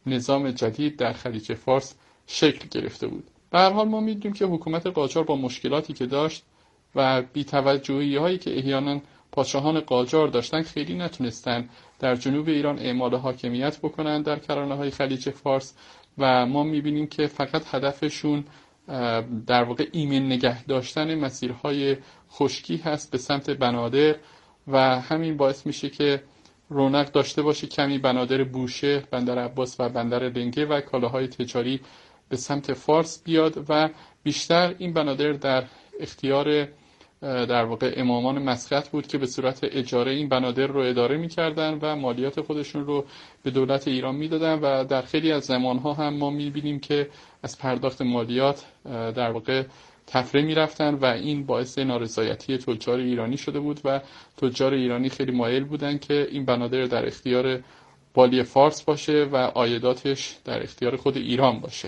نظام جدید در خلیج فارس شکل گرفته بود. به هر حال ما می‌دونیم که حکومت قاجار با مشکلاتی که داشت و بی‌توجهی‌هایی که احیانا پادشاهان قاجار داشتن خیلی نتونستن در جنوب ایران اعمال حاکمیت بکنن در کرانه‌های خلیج فارس و ما می‌بینیم که فقط هدفشون در واقع ایمن نگه داشتن مسیرهای خشکی هست به سمت بنادر و همین باعث میشه که رونق داشته باشه کمی بنادر بوشهر، بندر عباس و بندر لنگه و کالاهای تجاری به سمت فارس بیاد و بیشتر این بنادر در اختیار در واقع امامان مسقط بود که به صورت اجاره این بنادر رو اداره می‌کردن و مالیات خودشون رو به دولت ایران میدادن و در خیلی از زمانها هم ما می‌بینیم که از پرداخت مالیات در واقع تفره می‌رفتن و این باعث نارضایتی تجار ایرانی شده بود و تجار ایرانی خیلی مایل بودن که این بنادر در اختیار والی فارس باشه و عایداتش در اختیار خود ایران باشه.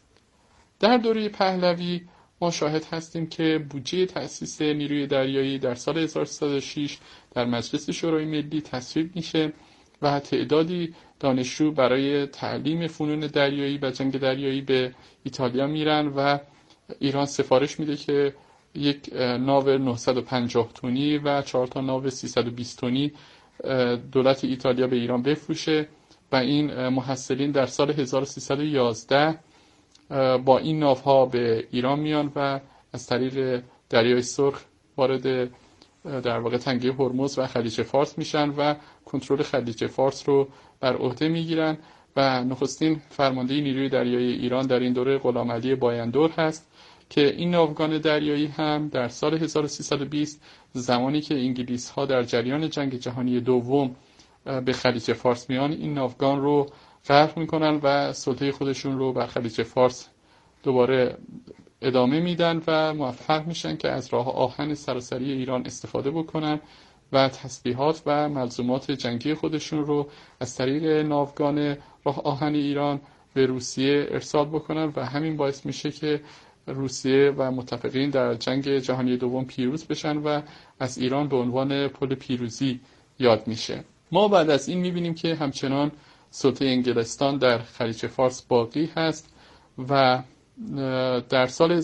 در دوره پهلوی ما شاهد هستیم که بودجه تأسیس نیروی دریایی در سال 1306 در مجلس شورای ملی تصویب میشه و تعدادی دانشجو برای تعلیم فنون دریایی و جنگ دریایی به ایتالیا میرن و ایران سفارش میده که یک ناو 950 تونی و 4 تا ناو 320 تونی دولت ایتالیا به ایران بفروشه و این محصلین در سال 1311 با این ناوها به ایران میان و از طریق دریای سرخ وارد در واقع تنگه هرمز و خلیج فارس میشن و کنترل خلیج فارس رو بر عهده میگیرن و نخستین فرمانده نیروی دریایی ایران در این دوره غلامعلی بایندور هست که این ناوگان دریایی هم در سال 1320 زمانی که انگلیس ها در جریان جنگ جهانی دوم به خلیج فارس میان این ناوگان رو غرق میکنن و سلطه خودشون رو بر خلیج فارس دوباره ادامه میدن و موفق میشن که از راه آهن سراسری ایران استفاده بکنن و تسلیحات و ملزومات جنگی خودشون رو از طریق ناوگان راه آهن ایران به روسیه ارسال بکنن و همین باعث میشه که روسیه و متفقین در جنگ جهانی دوم پیروز بشن و از ایران به عنوان پل پیروزی یاد میشه. ما بعد از این میبینیم که همچنان سلطه انگلستان در خلیج فارس باقی هست و در سال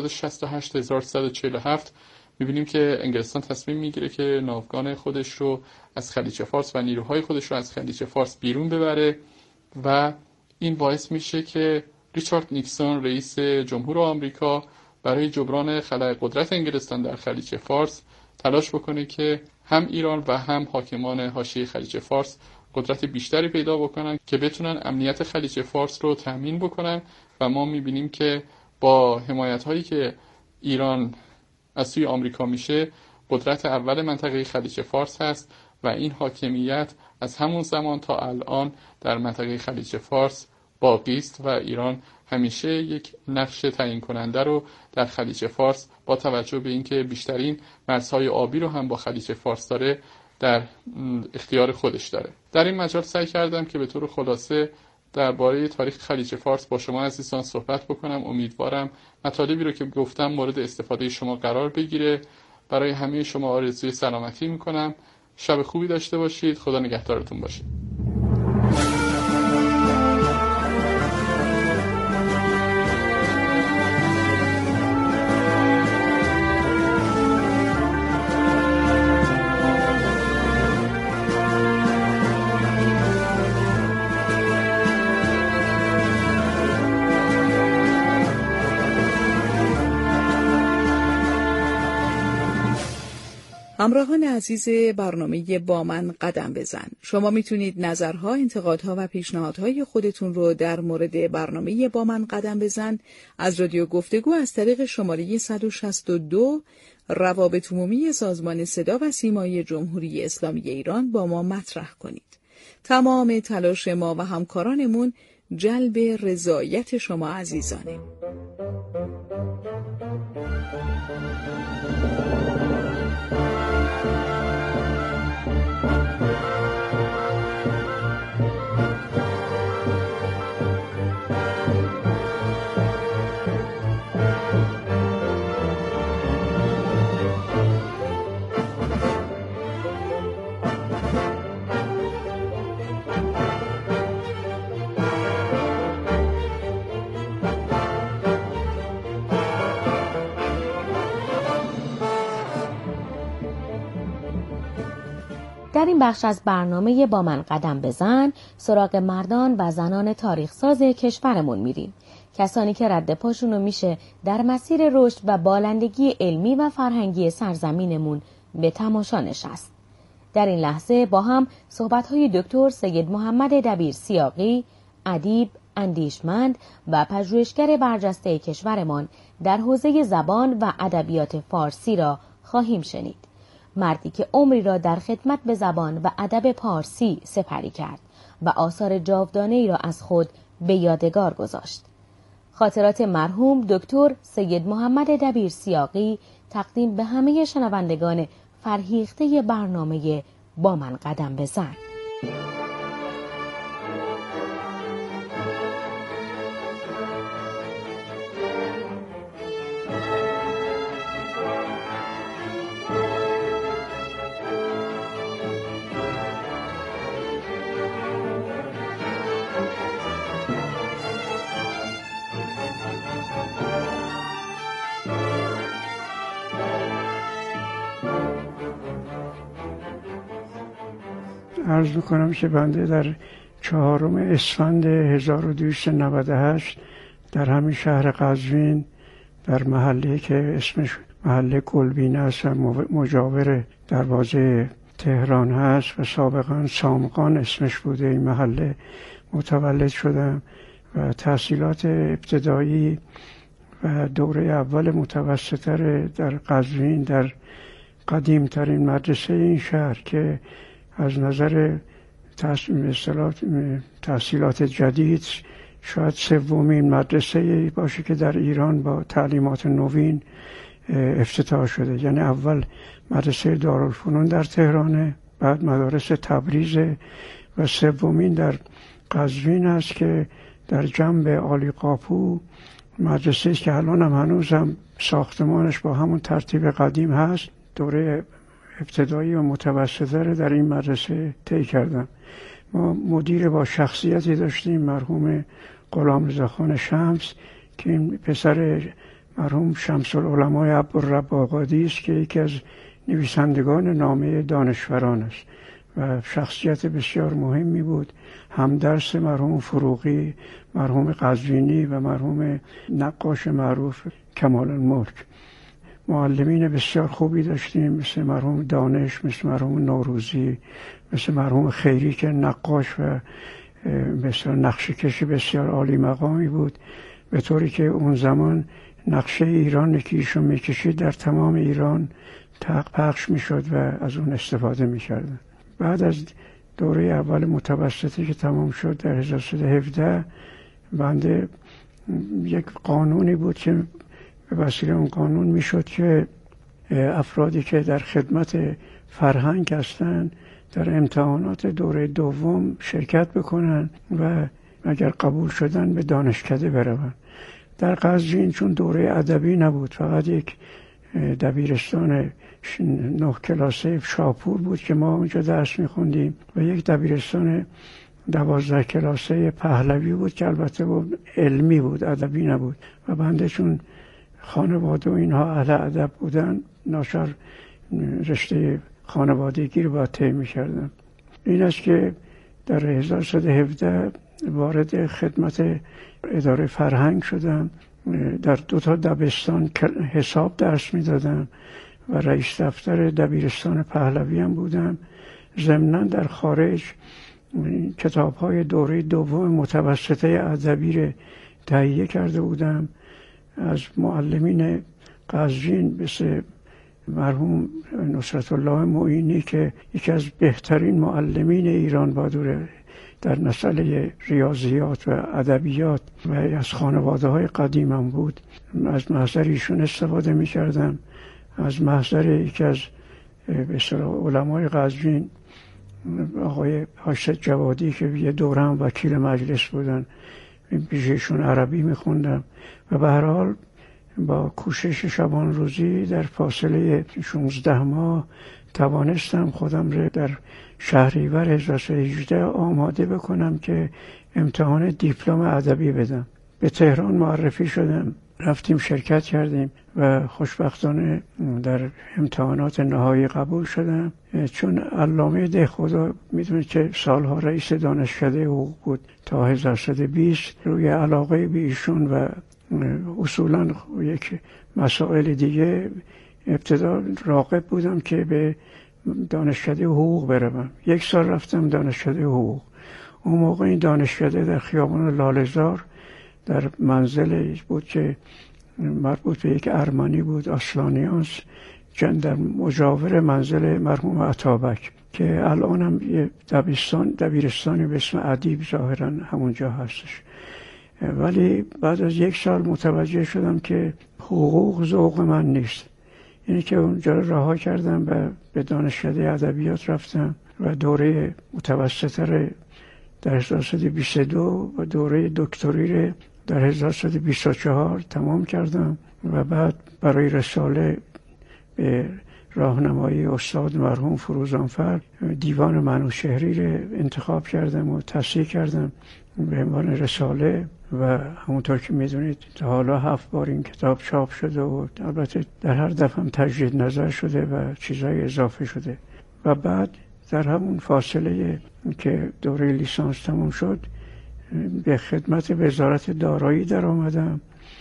1968-1347 میبینیم که انگلستان تصمیم میگیره که ناوگان خودش رو از خلیج فارس و نیروهای خودش رو از خلیج فارس بیرون ببره و این باعث میشه که ریچارد نیکسون رئیس جمهور آمریکا برای جبران خلأ قدرت انگلستان در خلیج فارس تلاش بکنه که هم ایران و هم حاکمان حاشیه خلیج فارس قدرت بیشتری پیدا بکنن که بتونن امنیت خلیج فارس رو تامین بکنن و ما میبینیم که با حمایت هایی که ایران از سوی آمریکا میشه قدرت اول منطقه خلیج فارس هست و این حاکمیت از همون زمان تا الان در منطقه خلیج فارس باقی است و ایران همیشه یک نقش تعیین کننده رو در خلیج فارس با توجه به اینکه بیشترین مرزهای آبی رو هم با خلیج فارس داره در اختیار خودش داره. در این مجال سعی کردم که به طور خلاصه درباره تاریخ خلیج فارس با شما عزیزان صحبت بکنم. امیدوارم مطالبی رو که گفتم مورد استفاده شما قرار بگیره. برای همه شما آرزوی سلامتی میکنم. شب خوبی داشته باشید. خدا نگهدارتون باشه. همراهان عزیز برنامه با من قدم بزن، شما میتونید نظرها، انتقادها و پیشنهادهای خودتون رو در مورد برنامه با من قدم بزن از رادیو گفتگو از طریق شماره 162 روابط عمومی سازمان صدا و سیمای جمهوری اسلامی ایران با ما مطرح کنید. تمام تلاش ما و همکارانمون جلب رضایت شما عزیزانه. در این بخش از برنامه با من قدم بزن سراغ مردان و زنان تاریخساز کشورمون میریم. کسانی که رد پاشونو میشه در مسیر رشد و بالندگی علمی و فرهنگی سرزمینمون به تماشا نشست. در این لحظه با هم صحبت‌های دکتر سید محمد دبیر سیاقی، ادیب، اندیشمند و پژوهشگر برجسته کشورمان در حوزه زبان و ادبیات فارسی را خواهیم شنید. مردی که عمری را در خدمت به زبان و ادب پارسی سپری کرد و آثار جاودانه‌ای را از خود به یادگار گذاشت. خاطرات مرحوم دکتر سید محمد دبیر سیاقی تقدیم به همه شنوندگان فرهیخته برنامه با من قدم بزن. عرض میکنم که بنده در 4 اسفند 1298 در همین شهر قزوین در محله که اسمش محله گلبینه است و مجاور دروازه تهران هست و سابقا سامقان اسمش بوده این محله متولد شدم و تحصیلات ابتدایی و دوره اول متوسطه در قزوین در قدیمترین مدرسه این شهر که از نظر تحصیلات جدید شاید 3مین مدرسه باشه که در ایران با تعلیمات نوین افتتاح شده. یعنی اول مدرسه دارالفنون در تهرانه، بعد مدارس تبریز و 3مین در قزوین است که در جنب عالی قاپو مدرسه است که الان هم هنوز هم ساختمانش با همون ترتیب قدیم هست. دوره ابتدایی و متوسطه در این مدرسه طی کردم. ما مدیر با شخصیتی داشتیم مرحوم غلامرضا خان شمس که این پسر مرحوم شمس العلمای عبدالرب آقادی است که یکی از نویسندگان نامه دانشوران است و شخصیت بسیار مهمی بود. همدرس مرحوم فروغی، مرحوم قزوینی و مرحوم نقاش معروف کمال الملک. معلمین بسیار خوبی داشتیم مثل مرحوم دانش، مثل مرحوم نوروزی، مثل مرحوم خیری که نقاش و بسیار نقشه کشی بسیار عالی مقامی بود، به طوری که اون زمان نقشه ایران که ایشون میکشید در تمام ایران پخش میشد و از اون استفاده میکردن. بعد از دوره اول متوسطه که تمام شد در 1317 بنده یک قانونی بود که به وسیله اون قانون میشد که افرادی که در خدمت فرهنگ هستند در امتحانات دوره دوم شرکت بکنن و اگر قبول شدن به دانشکده بروند. در قزوین چون دوره ادبی نبود، فقط یک دبیرستان 9 کلاسه شاپور بود که ما اونجا درس میخوندیم و یک دبیرستان 12 کلاسه پهلوی بود که البته بود علمی بود، ادبی نبود و بنده چون خانواده و اینها اهل ادب بودن ناچار رشته خانوادگی رو باید طی می‌کردم. این است که در 1117 وارد خدمت اداره فرهنگ شدم. در 2 دبستان حساب درس میدادم و رئیس دفتر دبیرستان پهلوی هم بودم. ضمناً در خارج کتاب‌های دوره دوم متوسطه ادبی رو تهیه کرده بودم. از معلمین قزوین مثل مرحوم نصرت الله معینی که یکی از بهترین معلمین ایران بادوره در مسئله ریاضیات و ادبیات و از خانواده‌های قدیمم بود، از محضر ایشون استفاده می‌کردم. از محضر یکی از به اصطلاح علمای قزوین آقای حاجی جوادی که یه دوره هم وکیل مجلس بودن، پیششون عربی می‌خوندم و به هر حال با کوشش شبان روزی در فاصله 16 ماه توانستم خودم را در شهریور 1318 آماده بکنم که امتحان دیپلم ادبی بدم. به تهران معرفی شدم رفتیم شرکت کردیم و خوشبختانه در امتحانات نهایی قبول شدم. چون علامه دهخدا میدونید که سالها رئیس دانشکده حقوق بود تا 1320، روی علاقه به ایشون و اصولا یک مسائل دیگه ابتدا راغب بودم که به دانشکده حقوق بروم. 1 سال رفتم دانشکده حقوق. اون موقع این دانشکده در خیابان لاله‌زار در منزل بود که مربوط به یک ارمنی بود، آسلانیانس، در مجاور منزل مرحوم عطابک، که الان هم یه دبیرستانی به اسم ادیب ظاهرا همونجا هستش. ولی بعد از 1 سال متوجه شدم که حقوق ذوق من نیست. یعنی که اونجا رو رها کردم و به دانشکده ادبیات رفتم و دوره متوسطه رو در 1322 و دوره دکتری رو در 1324 تمام کردم و بعد برای رساله به راهنمایی استاد مرحوم فروزانفر دیوان منوچهری رو انتخاب کردم و تصحیح کردم به عنوان رساله و همونطور که میدونید حالا 7 بار این کتاب چاپ شده و البته در هر دفعه هم تجدید نظر شده و چیزهای اضافه شده. و بعد در همون فاصله که دوره لیسانس تموم شد به خدمت وزارت دارایی در آمدم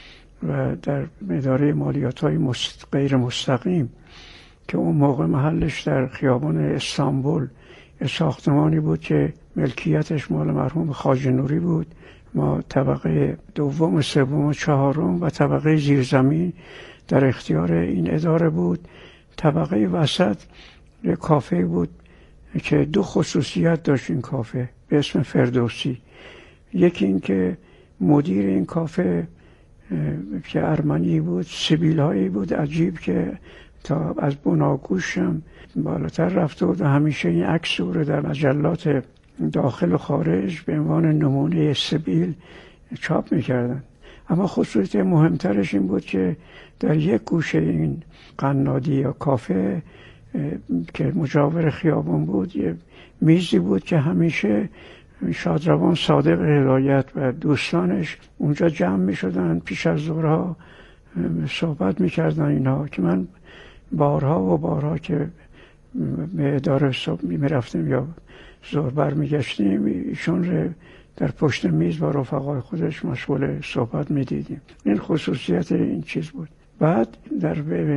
و در اداره مالیات‌های غیر مستقیم که اون موقع محلش در خیابان استانبول ساختمانی بود که ملکیتش مال مرحوم خواجه نوری بود. ما طبقه دوم، سوم و چهارم و طبقه زیرزمین در اختیار این اداره بود. طبقه وسط یک کافه بود که 2 خصوصیت داشت این کافه به اسم فردوسی. یکی این که مدیر این کافه که ارمنی بود، سبیل‌هایی بود عجیب که تا از بناگوشم بالاتر رفته بود و همیشه این عکس او رو در مجلات داخل و خارج به عنوان نمونه سبیل چاپ می‌کردن. اما خصوصیت مهمترش این بود که در یک گوشه این قنادی یا کافه که مجاور خیابان بود یه میزی بود که همیشه شادروان صادق هدایت و دوستانش اونجا جمع می شدن، پیش از ظهرها صحبت می کردن اینها، که من بارها و بارها که به اداره می رفتیم یا ظهر بر می گشتیم ایشون رو در پشت میز با رفقای خودش مشغول صحبت می دیدیم. این خصوصیت این چیز بود. بعد در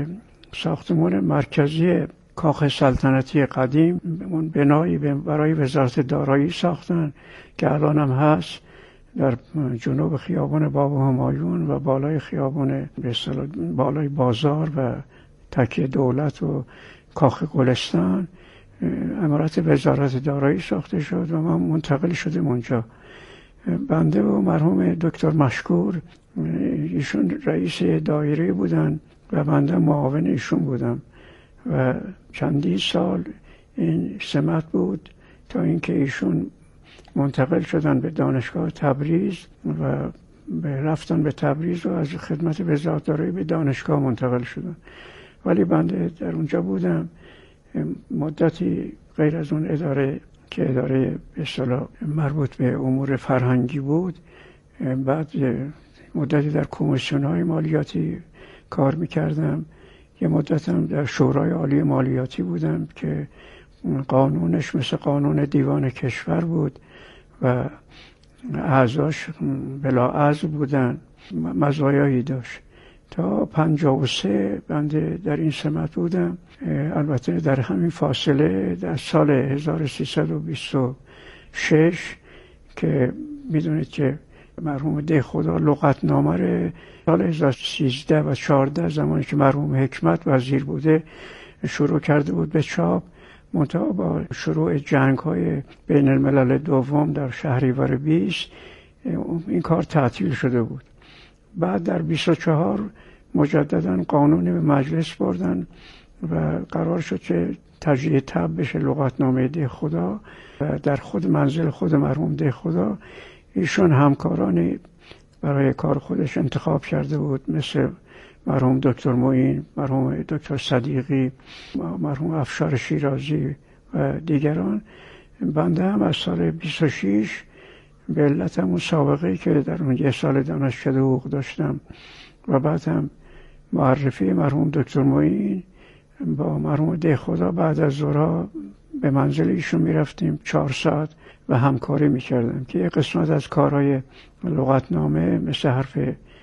ساختمان مرکزی کاخ سلطنتی قدیم اون بنایی برای وزارت دارایی ساختن که الان هم هست در جنوب خیابان باب همایون و بالای خیابان به اصطلاح بالای بازار و تکیه دولت و کاخ گلستان عمارت وزارت دارایی ساخته شد و ما منتقل شدیم اونجا. بنده و مرحوم دکتر مشکور ایشون رئیس دایره بودن و بنده معاون ایشون بودم و چندین سال این سمت بود تا اینکه ایشون منتقل شدن به دانشگاه تبریز و رفتن به تبریز و از خدمت وزارت دارایی به دانشگاه منتقل شدن. ولی بنده در اونجا بودم مدتی غیر از اون اداره که اداره به اصطلاح مربوط به امور فرهنگی بود. بعد مدتی در کمیسیون‌های مالیاتی کار می‌کردم. یه مدت هم در شورای عالی مالیاتی بودم که قانونش مثل قانون دیوان کشور بود و اعضاش بلا عضو بودن، مزایایی داشت. تا 53 بنده در این سمت بودم. البته در همین فاصله در سال 1326 که میدونید که مرحوم دهخدا لغتنامه رو سال 1313 و 14 زمانی که مرحوم حکمت وزیر بوده شروع کرده بود به چاپ، منتها با شروع جنگ‌های بین الملل دوم در شهریور 20 این کار تعطیل شده بود. بعد در 24 مجددا قانون به مجلس بردن و قرار شد که تجدید طبع بشه لغتنامه دهخدا و در خود منزل خود مرحوم دهخدا ایشون همکارانی برای کار خودش انتخاب کرده بود، مثل مرحوم دکتر معین، مرحوم دکتر صدیقی، مرحوم افشار شیرازی و دیگران. بنده هم از سال 26 به علت مسابقه‌ای که در اون 1 سال دانشکده حقوق داشتم و بعد هم معرفی مرحوم دکتر معین با مرحوم دهخدا بعد از ظهرها به منزل ایشون میرفتیم 4 ساعت و همکاری میکردم که یک قسمت از کارهای لغتنامه مثل حرف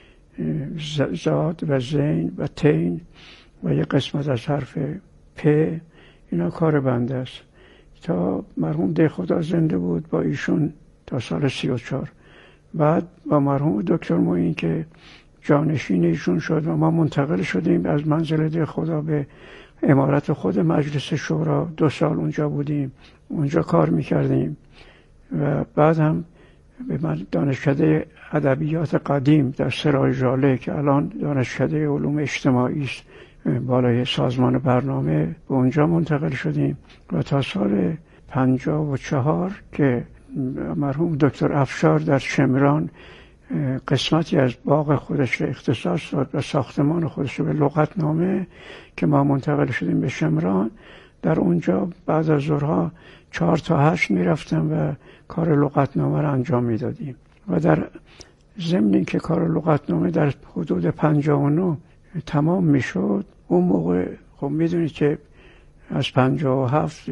زاد و زین و تین و یک قسمت از حرف پ، اینا کار بنده است. تا مرحوم دهخدا زنده بود با ایشون تا سال 34. بعد با مرحوم دکتر معین که جانشین ایشون شد و ما منتقل شدیم از منزل دهخدا به عمارت خود مجلس شورا. 2 سال اونجا بودیم، اونجا کار میکردیم و بعد هم به دانشکده ادبیات قدیم در سرای ژاله که الان دانشکده علوم اجتماعی است بالای سازمان برنامه، به اونجا منتقل شدیم و تا سال 54 که مرحوم دکتر افشار در شمران قسمتی از باغ خودش را اختصاص داد و ساختمان خودش رو به لغتنامه که ما منتقل شدیم به شمران. در اونجا بعد از ظهرها 4 تا 8 میرفتم و کار لغتنامه را انجام میدادیم و در ضمن که کار لغتنامه در حدود 59 تمام میشد. اون موقع خب میدونید که از 57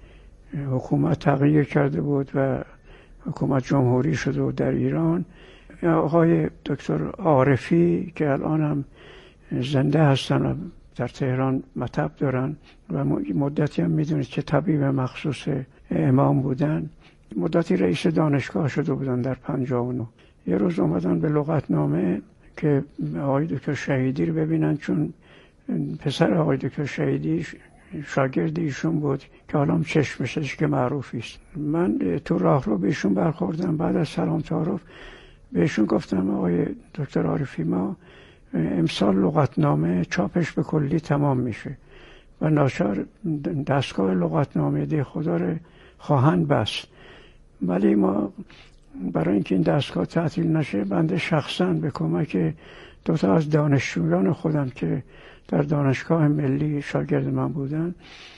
حکومت تغییر کرده بود و حکومت جمهوری شده بود در ایران. آقای دکتر عارفی که الان هم زنده هستن و در تهران مطب دارن و مدتی هم میدونید که طبیب مخصوص امام بودن، مدتی رئیس دانشگاه شده بودن در 59. یه روز اومدن به لغتنامه که آقای دکتر شهیدی رو ببینن، چون پسر آقای دکتر شهیدی شاگرد ایشون بود که حالا هم چشمش که معروفی است. من تو راه رو بهشون برخوردم، بعد از سلام تعارف بهشون گفتم آقای دکتر عارفی ما امسال لغتنامه چاپش به کلی تمام میشه و ناچار دستگاه لغتنامه دهخدا رو خواهند بست، ولی ما برای اینکه این دستگاه تعطیل نشه بنده شخصا به کمک 2 تا از دانشجویان خودم که در دانشگاه ملی شاگرد من بودن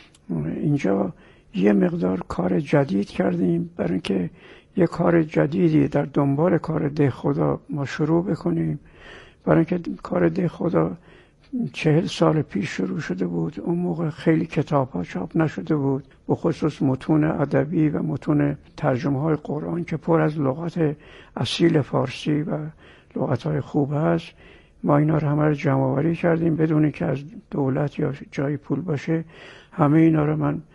اینجا یه مقدار کار جدید کردیم برای اینکه یه کار جدیدی در دنبال کار دهخدا ما شروع بکنیم. برای اینکه کار دهخدا 40 سال پیش شروع شده بود. اون موقع خیلی کتاب‌ها چاپ نشده بود، به خصوص متون ادبی و متون ترجمه‌های قرآن که پر از لغات اصیل فارسی و لغت‌های خوب هست. ما اینا رو همه رو جمع‌آوری کردیم بدون که از دولت یا جای پول باشه. همه اینا رو من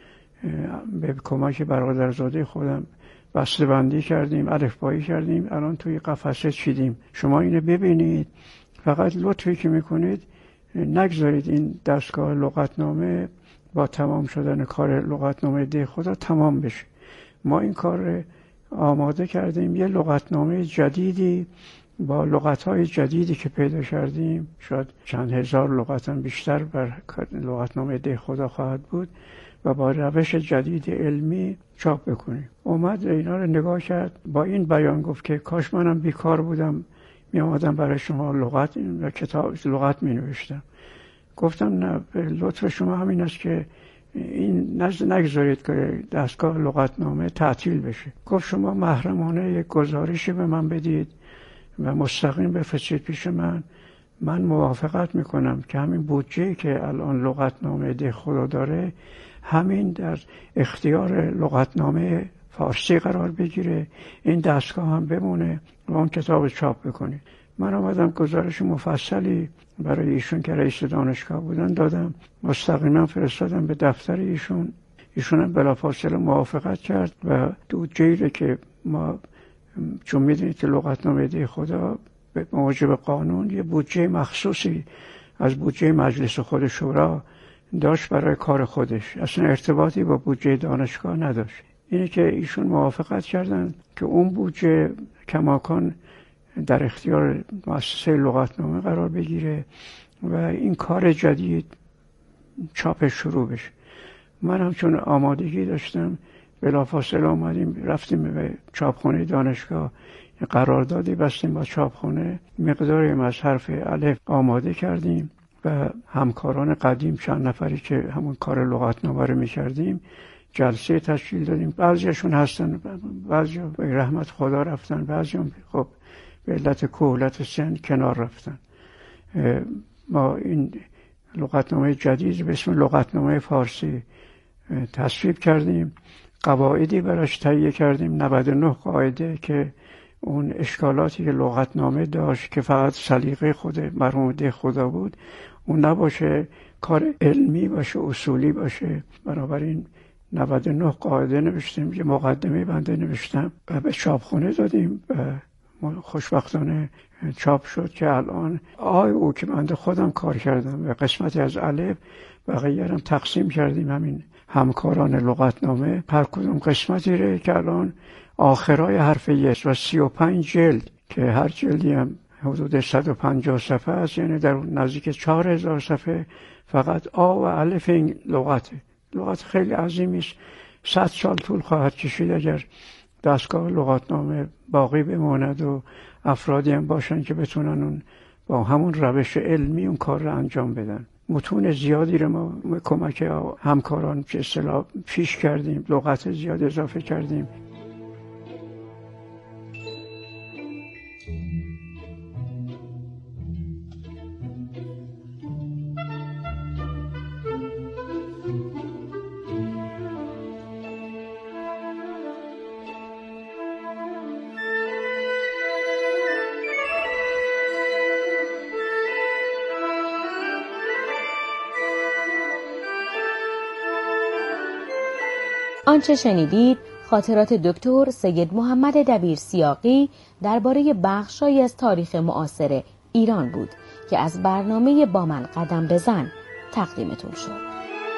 به کمک برادرزاده خودم بسته‌بندی کردیم، الفبایی کردیم، الان توی قفسه چیدیم. شما اینو ببینید، فقط لطفی که میکنید نگذارید این دستگاه لغتنامه با تمام شدن کار لغتنامه دهخدا تمام بشه. ما این کار آماده کردیم، یه لغتنامه جدیدی با لغت‌های جدیدی که پیدا کردیم، شاید چند هزار لغت هم بیشتر بر لغتنامه دهخدا خواهد بود و با روش جدید علمی چاپ بکنیم. اومد اینا رو نگاه کرد، با این بیان گفت که کاش منم بیکار بودم می آمدم برای شما لغت و کتاب لغت می نوشتم. گفتم نه، لطف شما همین است که این نگذارید که دستگاه لغتنامه تعطیل بشه. گفت شما محرمانه یک گزارشی به من بدید و مستقیم بفرستید پیش من موافقت میکنم که همین بودجه‌ای که الان لغتنامه دهخدا داره همین در اختیار لغتنامه فارسی قرار بگیره، این دستگاه هم بمونه و اون کتاب چاپ بکنه. من آمدم گزارش مفصلی برای ایشون که رئیس دانشگاه بودن دادم، مستقیما فرستادم به دفتر ایشون. ایشون هم بلافاصله موافقت کرد و بودجه‌ای که ما، چون میدونید که لغتنامه دهخدا به موجب قانون یه بودجه مخصوصی از بودجه مجلس خود شورا داشت برای کار خودش، اصلا ارتباطی با بودجه دانشگاه نداشت. اینه که ایشون موافقت کردن که اون بودجه کماکان در اختیار مؤسسه لغتنامه قرار بگیره و این کار جدید چاپش شروع بشه. من هم چون آمادگی داشتم بلافاصله آمدیم رفتیم به چاپخانه دانشگاه، قراردادی بستیم با چاپخانه، مقداری از حرف الف آماده کردیم و همکاران قدیم چند نفری که همون کار لغتنامه رو می‌کردیم جلسه تشکیل دادیم. بعضیشون هستن، بعضی به رحمت خدا رفتن، بعضی هم خب به علت کهولت سن کنار رفتن. ما این لغتنامه جدید به اسم لغتنامه فارسی تصویب کردیم، قواعدی براش تهیه کردیم، 99 قاعده که اون اشکالاتی که لغتنامه داشت که فقط سلیقه خود مرحوم دهخدا بود اون نباشه، کار علمی باشه، اصولی باشه. بنابراین 99 قاعده نوشتیم، یه مقدمه بنده نوشتم و به چاپخونه دادیم و خوشبختانه چاپ شد که الان او که بنده خودم کار کردم و قسمتی از الف بقیه هم تقسیم کردیم، همین همکاران لغتنامه هر کدوم قسمتی ره که الان آخرای حرف یس و 35 جلد که هر جلدی هم حدود 150 صفحه است، یعنی در نزدیک 4000 صفحه فقط آ و الف این لغته. لغت خیلی عظیمی است، 100 سال طول خواهد کشید اگر دستگاه لغتنامه باقی بماند و افرادی هم باشن که بتونن اون با همون روش علمی اون کار رو انجام بدن. متون زیادی رو ما کمک همکاران که اصطلاح پیش کردیم، لغت زیاد اضافه کردیم. آنچه شنیدید خاطرات دکتر سید محمد دبیر سیاقی درباره بخشی از تاریخ معاصر ایران بود که از برنامه با من قدم بزن تقدیمتون شد.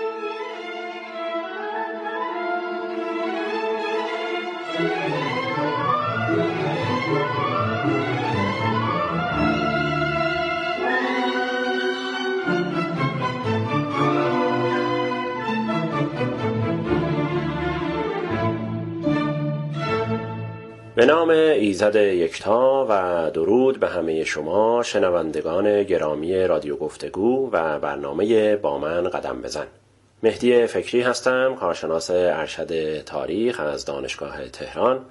به نام ایزد یکتا و درود به همه شما شنوندگان گرامی رادیو گفتگو و برنامه با من قدم بزن. مهدی فکری هستم، کارشناس ارشد تاریخ از دانشگاه تهران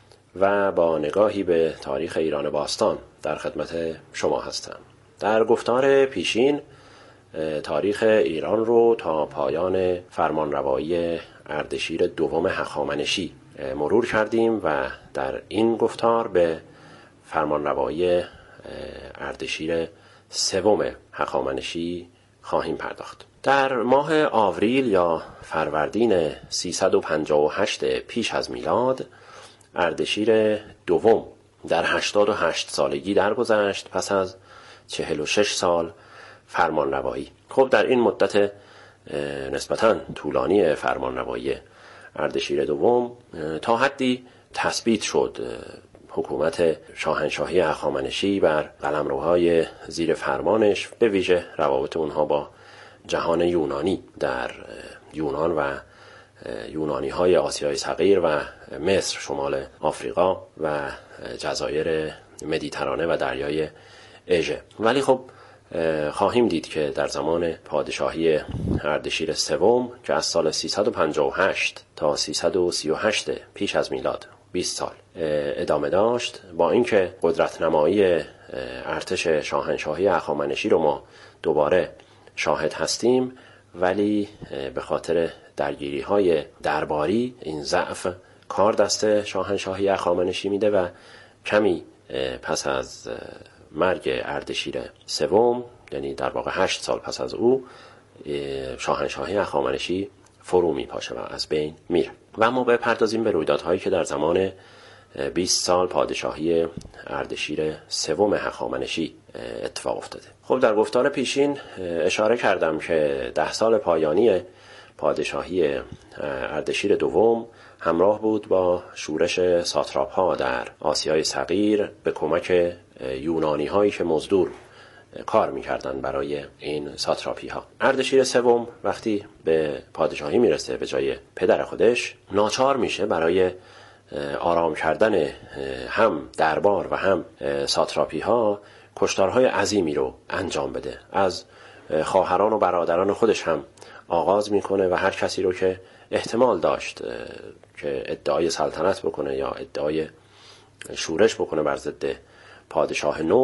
و با نگاهی به تاریخ ایران باستان در خدمت شما هستم. در گفتار پیشین تاریخ ایران رو تا پایان فرمانروایی اردشیر دوم هخامنشی مرور کردیم و در این گفتار به فرمانروایی اردشیر سوم هخامنشی خواهیم پرداخت. در ماه آوریل یا فروردین 358 پیش از میلاد اردشیر دوم در 88 سالگی درگذشت پس از 46 سال فرمانروایی. خب در این مدت نسبتاً طولانی فرمانروایی اردشیر دوم تا حدی تثبیت شد حکومت شاهنشاهی هخامنشی بر قلمروهای زیر فرمانش، به ویژه روابط اونها با جهان یونانی در یونان و یونانی های آسیای صغیر و مصر، شمال آفریقا و جزایر مدیترانه و دریای اژه. ولی خب خواهیم دید که در زمان پادشاهی اردشیر سوم که از سال 358 تا 338 پیش از میلاد 20 سال ادامه داشت، با اینکه قدرت نمایی ارتش شاهنشاهی هخامنشی رو ما دوباره شاهد هستیم، ولی به خاطر درگیری های درباری این ضعف کار دست شاهنشاهی هخامنشی میده و کمی پس از مرگ اردشیر سوم، یعنی در واقع 8 سال پس از او، شاهنشاهی هخامنشی فرو میپاشه و از بین میره. و ما بپردازیم به رویدادهایی که در زمان 20 سال پادشاهی اردشیر سوم هخامنشی اتفاق افتاده. خب در گفتار پیشین اشاره کردم که 10 سال پایانی پادشاهی اردشیر دوم همراه بود با شورش ساتراپ ها در آسیای صغیر به کمک یونانی هایی که مزدور کار میکردن برای این ساتراپی ها. اردشیر سوم وقتی به پادشاهی میرسه به جای پدر خودش، ناچار میشه برای آرام کردن هم دربار و هم ساتراپی ها کشتارهای عظیمی رو انجام بده. از خواهران و برادران خودش هم آغاز میکنه و هر کسی رو که احتمال داشت که ادعای سلطنت بکنه یا ادعای شورش بکنه بر ضد پادشاه نو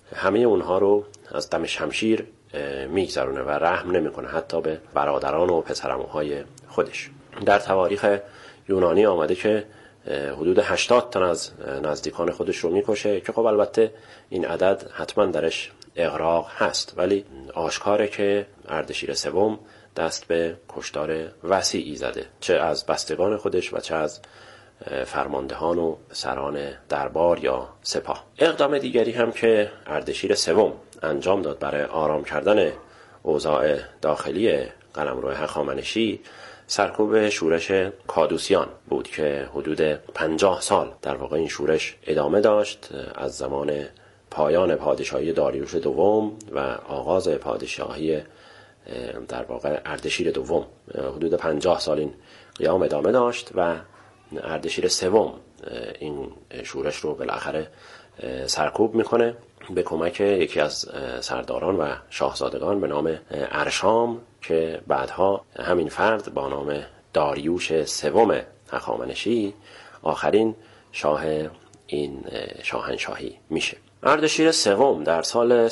همه اونها رو از دم شمشیر میگذرونه و رحم نمیکنه حتی به برادران و پسرعموهای خودش. در تواریخ یونانی آمده که حدود 80 تن از نزدیکان خودش رو میکشه که خب البته این عدد حتما درش اغراق هست، ولی آشکاره که اردشیر سوم دست به کشتار وسیعی زده، چه از بستگان خودش و چه از فرماندهان و سران دربار یا سپاه. اقدام دیگری هم که اردشیر سوم انجام داد برای آرام کردن اوضاع داخلی قلمرو هخامنشی سرکوب شورش کادوسیان بود که حدود 50 سال در واقع این شورش ادامه داشت، از زمان پایان پادشاهی داریوش دوم و آغاز پادشاهی در واقع اردشیر دوم. حدود 50 سال این قیام ادامه داشت و اردشیر سوم این شورش رو بالاخره سرکوب میکنه به کمک یکی از سرداران و شاهزادگان به نام ارشام که بعدها همین فرد با نام داریوش سوم هخامنشی آخرین شاه این شاهنشاهی میشه. اردشیر سوم در سال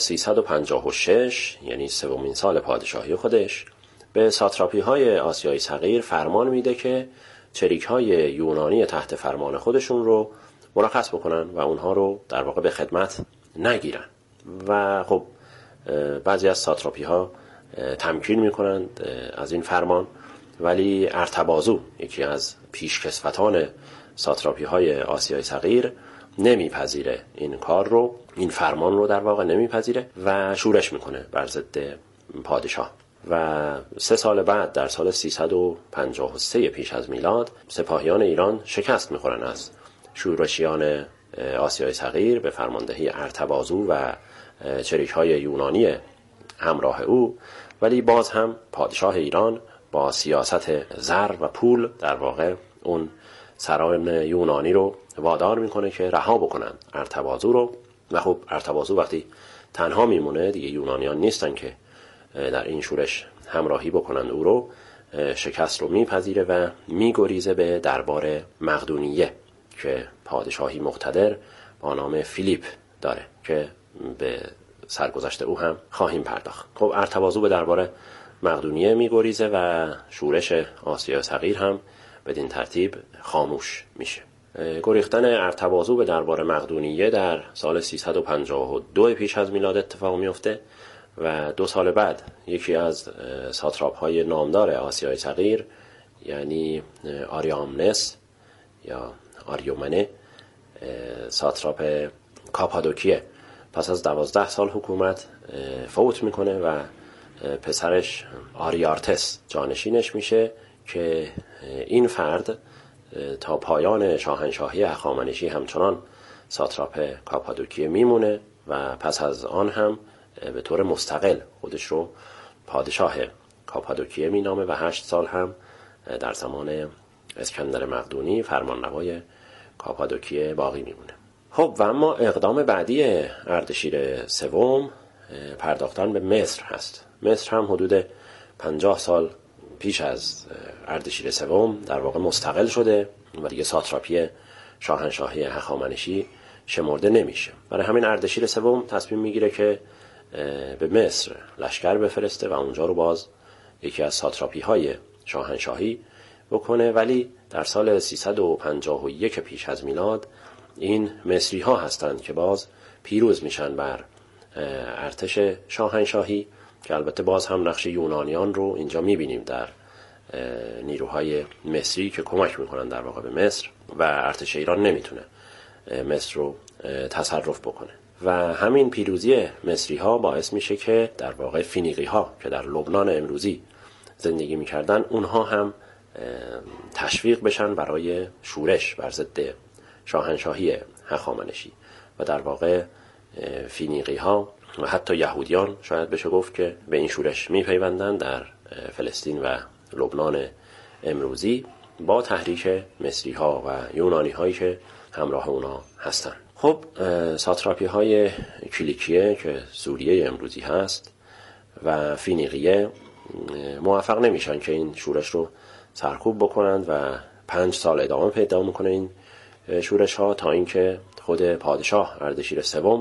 356 یعنی سومین سال پادشاهی خودش به ساتراپی های آسیای صغیر فرمان میده که چریک های یونانی تحت فرمان خودشون رو مرخص بکنن و اونها رو در واقع به خدمت نگیرن و خب بعضی از ساتراپی ها تمکین میکنند از این فرمان، ولی ارتبازو یکی از پیشکسوتان ساتراپی های آسیای صغیر نمیپذیره این کار رو، این فرمان رو در واقع نمیپذیره و شورش میکنه بر ضد پادشاه. و 3 سال بعد در سال 353 پیش از میلاد سپاهیان ایران شکست میخورن از شورشیان آسیای صغیر به فرماندهی ارتبازو و چریک‌های یونانی همراه او، ولی باز هم پادشاه ایران با سیاست زر و پول در واقع اون سران یونانی رو وادار میکنه که رها بکنن ارتبازو رو و خب ارتبازو وقتی تنها میمونه دیگه یونانیان نیستن که در این شورش همراهی بکنن او رو، شکست رو میپذیره و میگریزه به دربار مقدونیه که پادشاهی مقتدر با نام فیلیپ داره که به سرگذشت او هم خواهیم پرداخت. خب ارتبازو به دربار مقدونیه میگریزه و شورش آسیای صغیر هم بدین ترتیب خاموش میشه. گریختن ارتبازو به دربار مقدونیه در سال 352 پیش از میلاد اتفاق میفته و 2 سال بعد یکی از ساتراپ های نامدار آسیای صغیر یعنی آریامنس یا آریومنه ساتراپ کاپادوکیه پس از 12 سال حکومت فوت میکنه و پسرش آریارتس جانشینش میشه که این فرد تا پایان شاهنشاهی هخامنشی همچنان ساتراپ کاپادوکیه میمونه و پس از آن هم به طور مستقل خودش رو پادشاه کاپادوکیه مینامه و 8 سال هم در زمان اسکندر مقدونی فرمانروای کاپادوکیه باقی میمونه. خب و اما اقدام بعدی اردشیر سوم پرداختن به مصر هست. مصر هم حدود 50 سال پیش از اردشیر سوم در واقع مستقل شده و دیگه ساتراپی شاهنشاهی هخامنشی شمرده نمیشه. برای همین اردشیر سوم تصمیم میگیره که به مصر لشکر بفرسته و اونجا رو باز یکی از ساتراپی های شاهنشاهی بکنه، ولی در سال 351 پیش از میلاد این مصری ها هستند که باز پیروز میشن بر ارتش شاهنشاهی که البته باز هم نقش یونانیان رو اینجا میبینیم در نیروهای مصری که کمک میکنن در واقع به مصر و ارتش ایران نمیتونه مصر رو تصرف بکنه و همین پیروزی مصری ها باعث میشه که در واقع فینیقی ها که در لبنان امروزی زندگی میکردن اونها هم تشویق بشن برای شورش بر ضد شاهنشاهی هخامنشی و در واقع فینیقی ها و حتی یهودیان شاید بشه گفت که به این شورش میپیوندن در فلسطین و لبنان امروزی با تحریک مصری ها و یونانی هایی که همراه اونا هستن. خب ساتراپی های کلیکیه که سوریه امروزی هست و فینیقیه موفق نمیشن که این شورش رو سرکوب بکنند و 5 سال ادامه پیدا میکنه این شورش ها تا اینکه خود پادشاه اردشیر سوم